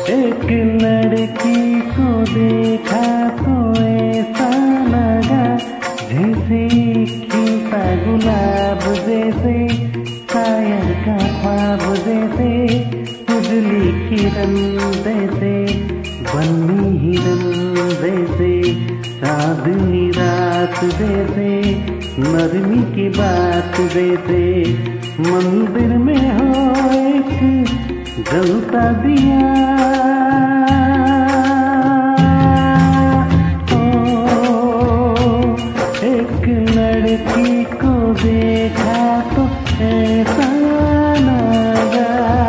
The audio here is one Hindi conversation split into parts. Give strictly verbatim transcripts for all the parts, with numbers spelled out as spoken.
एक लड़की को देखा तो ऐसा लगा जैसे खिलता गुलाब, जैसे शायर का ख्वाब, जैसे उजली किरण, जैसे बन्नी हिरन, जैसे चांदनी रात, जैसे नरमी की बात, जैसे मंदिर में हो एक जलता दिया। ओ, एक लड़की को देखा तो ऐसा लगा।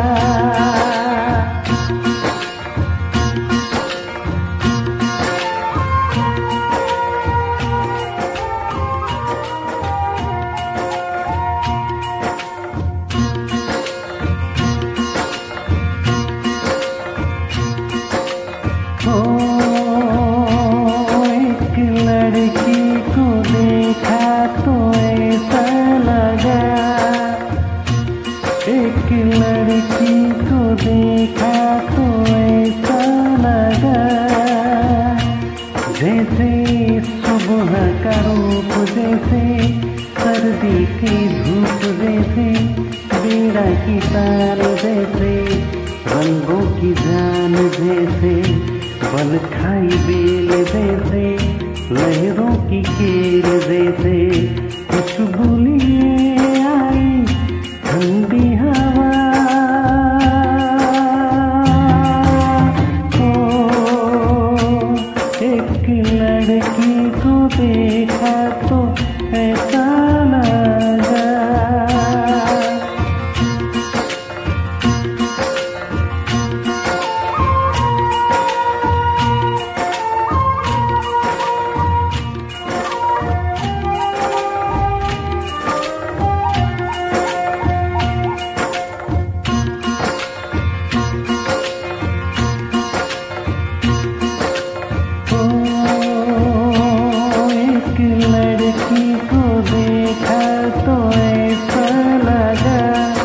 ओ, एक लड़की को देखा तो ऐसा लगा, एक लड़की को देखा तो ऐसा लगा जैसे सुबह का रूप, जैसे सर्दी की धूप, जैसे बेड़ा की तार, जैसे रंगों की जान, जैसे बल खाई बेल, जैसे लहरों की खेल, जैसे खुशबू लिए आई ठंडी हवा। ओ, एक लड़की को देखा तो ऐसा लगा। लड़की को देखा तो ऐसा लगा,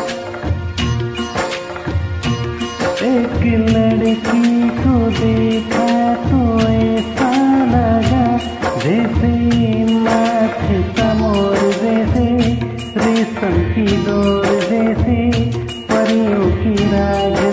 एक लड़की को देखा तो ऐसा लगा जैसे माथे का मोर, जैसे रेशम की डोर, जैसे परियों की राग,